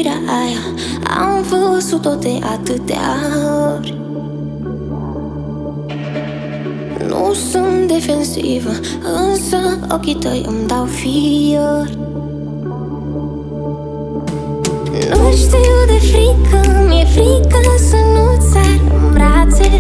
Iubirea aia am văzut-o de atâtea ori. Nu sunt defensivă, însă ochii tăi îmi dau fior. Nu știu de frică, mi-e frică să nu-ți sar în brațe.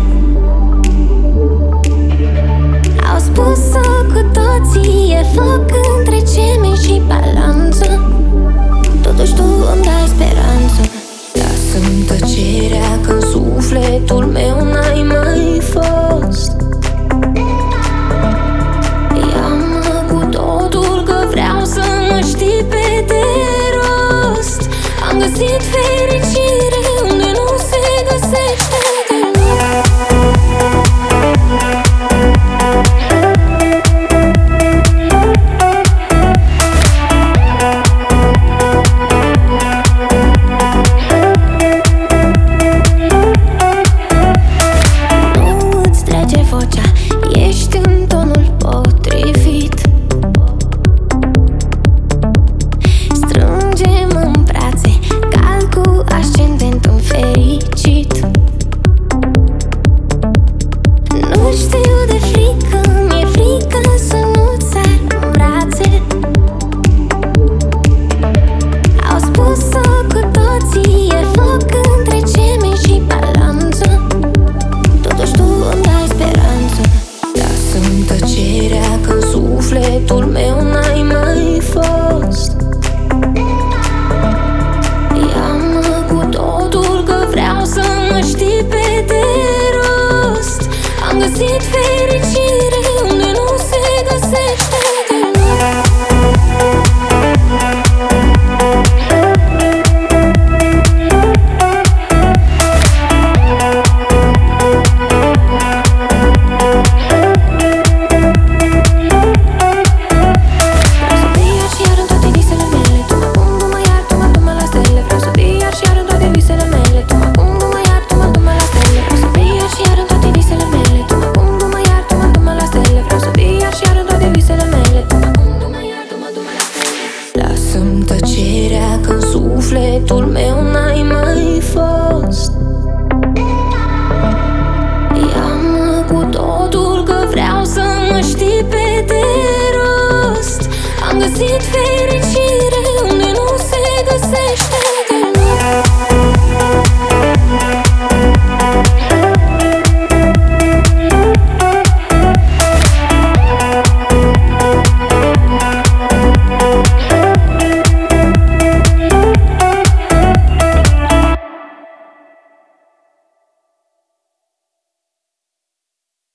Au spus-o cu toții, e foc între ceme și balanță. Totuși tu îmi dai speranță. Lasă-mi tăcerea că în sufletul meu n-ai mai fost. Ia-mă cu totul că vreau să mă știi pe de rost. Am găsit fericire unde nu se găsește deloc. Sufletul meu n-ai mai fost. Ia-mă cu totul că vreau să mă știi pe de rost. Am găsit fericire unde